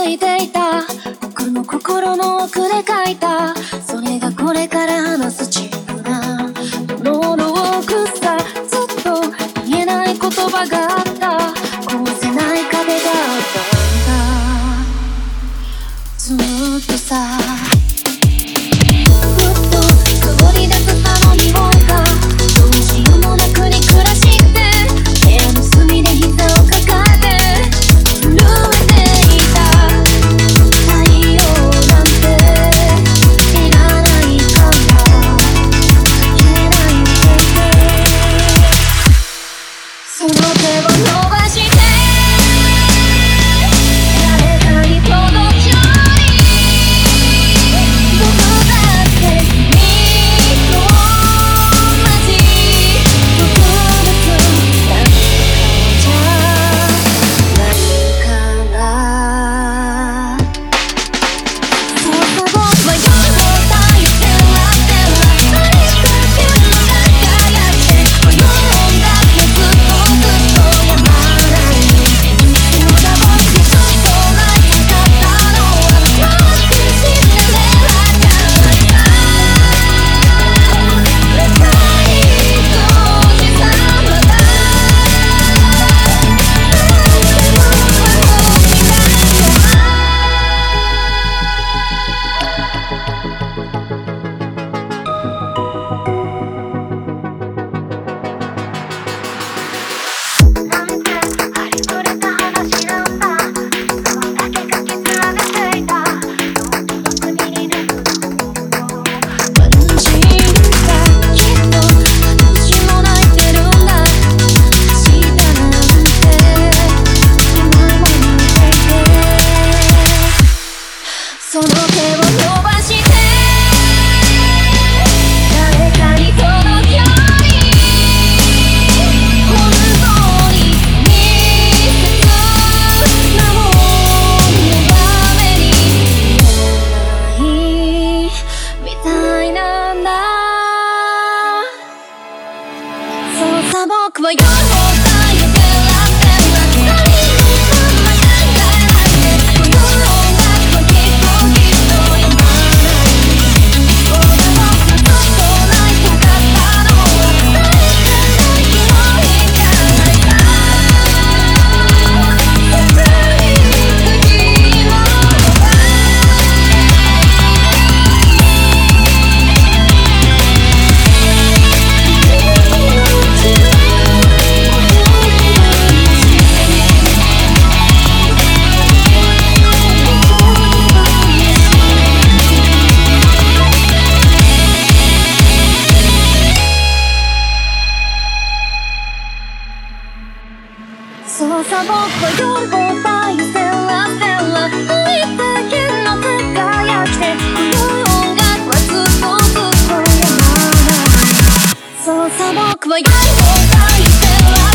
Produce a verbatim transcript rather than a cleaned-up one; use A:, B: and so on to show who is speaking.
A: していた僕の心の奥で書いた、それがこれから話すチームなものの奥さ、ずっと言えない言葉があった、壊せない壁があったんだ、ずっとさ。僕は夜をさえてらってら何もそんな考えないで、この音楽はきっときっとやまない。そうだ僕はずっと泣いたかったのは誰かの息を引かないか、切に時を奪うそうさ、僕は夜を大せらせら一滴の輝きで、この音楽はずっとずっとやまない。そうさ、僕は夜を大せら